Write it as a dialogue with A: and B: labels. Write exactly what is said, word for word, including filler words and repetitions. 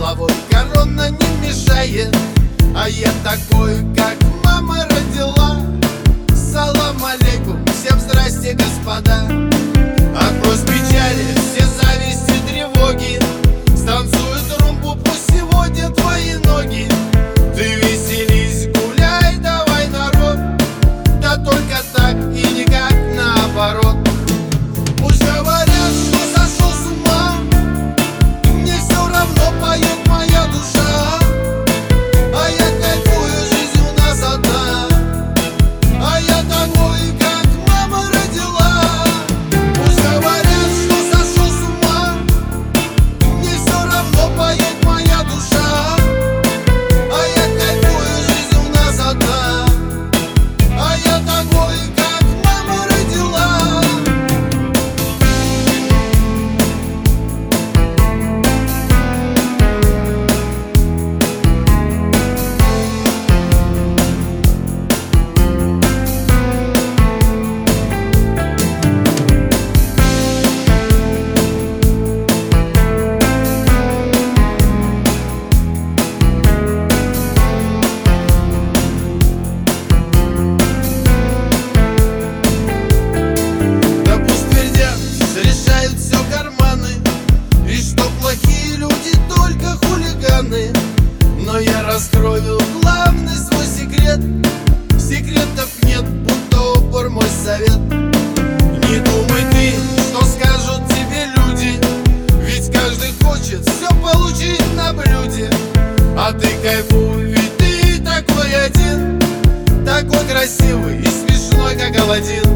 A: головой корона не мешает. А я такой, как мама родила. Салам алейкум, всем здрасте, господа. Отбрось печали, все зависти, тревоги. Станцуют румбу, пусть сегодня твои ноги. Ты веселись, гуляй, давай, народ. Да только так и никак наоборот. Пусть говорят, что сошел с ума, мне все равно поет моя душа. А я кайфую, жизнь у нас одна. А я такой, как мама родила. Пусть говорят, что сошел с ума, мне все равно поет моя душа. А я кайфую, жизнь у нас одна. А я такой, как мама родила. Но я раскрою главный свой секрет. Секретов нет, будто упор мой совет. Не думай ты, что скажут тебе люди, ведь каждый хочет все получить на блюде. А ты кайфуй, ведь ты такой один, такой красивый и смешной, как Аладдин.